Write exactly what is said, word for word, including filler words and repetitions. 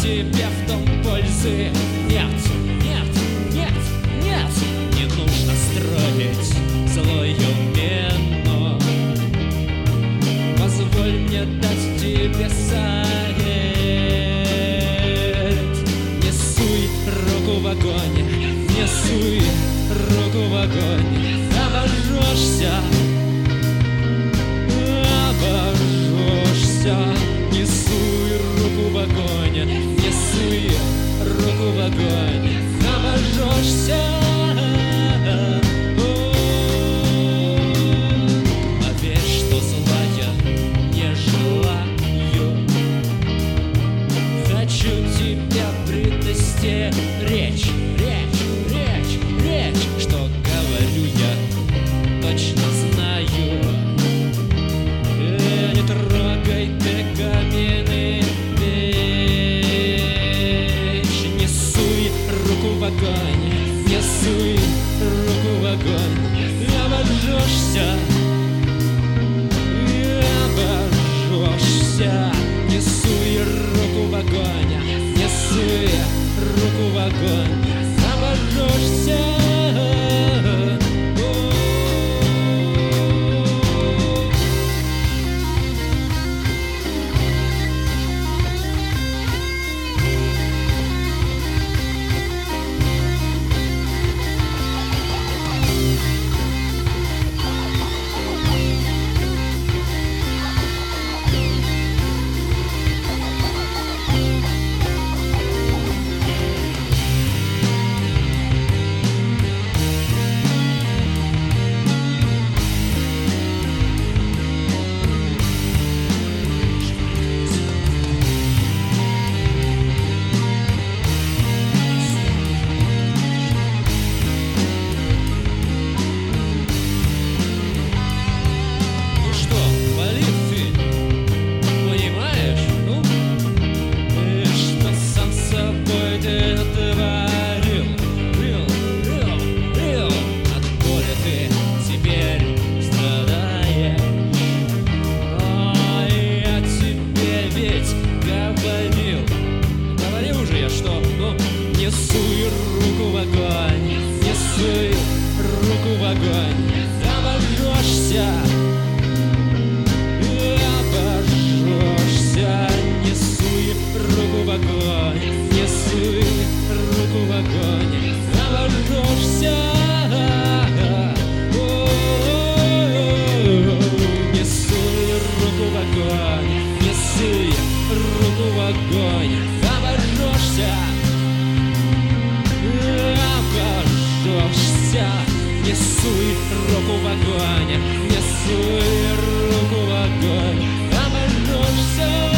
тебе в том пользы нет, нет, нет, нет. Не нужно строить злую мину. Позволь мне дать тебе совет. Не суй руку в огонь, не суй руку в огонь. Обожжешься, обожжешься. Не суй руку в огонь, не суй руку в огонь. Обожжешься. А верь, что зла я не желаю. Хочу тебя предостеречь, речь, речь, речь, что говорю я, точно знаю. Э, не трогай ты каменный печь. Не суй руку в огонь, не суй руку в огонь. Обожжешься, обожжешься. Не суй руку в огонь, не суй руку в огонь. Обожжешься. Не суй руку в огонь, не суй руку в огонь. Обожжешься, обожжешься. Не суй руку в огонь, не суй руку в огонь. Обожжешься. Не суй руку в огонь, не суй руку в огонь. Обожжешься. Обожжешься. Не суй руку в огонь, не суй руку в огонь. Обожжешься.